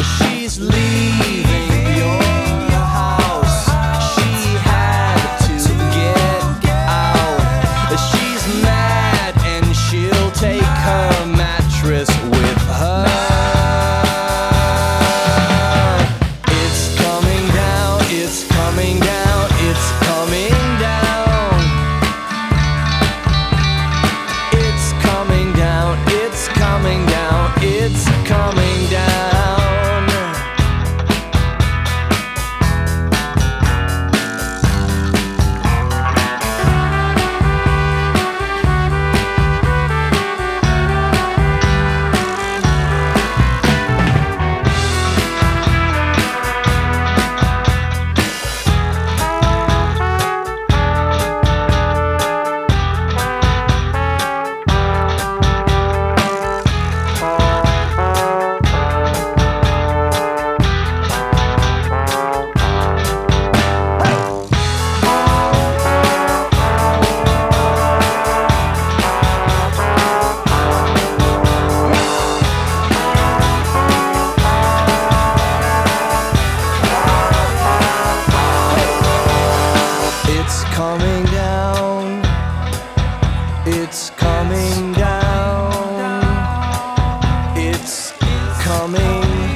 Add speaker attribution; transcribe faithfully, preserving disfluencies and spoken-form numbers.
Speaker 1: She's leaving your house. She had to get out. She's mad and she'll take her mattress with her. It's coming down, it's coming down, it's coming down. It's coming down, it's coming down, it's coming down. It's coming down, it's coming down, it's coming